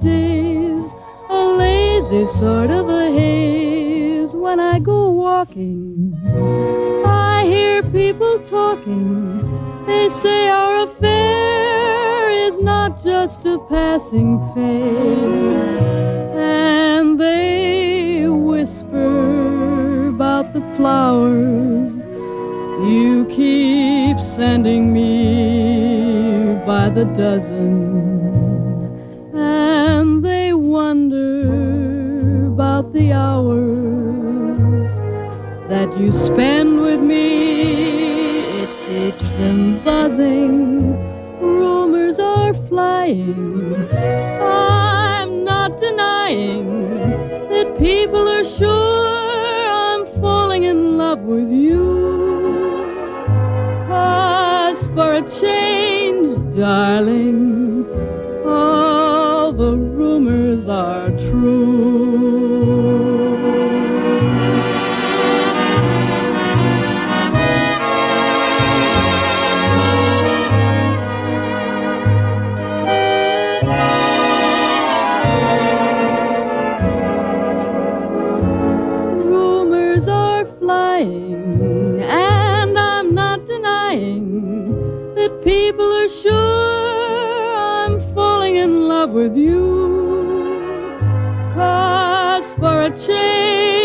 days, a lazy sort of a haze. When I go walking, I hear people talking. They say our affair is not just a passing phase. And they whisper about the flowers you keep sending me by the dozen. And they wonder about the hours that you spend with me. It keeps them buzzing. Rumors are flying. I'm not denying that people are sure I'm falling in love with you. 'Cause for a change, darling, all the rumors are true. Rumors are flying, and I'm not denying that people are sure I'm falling in love with you. 'Cause for a change,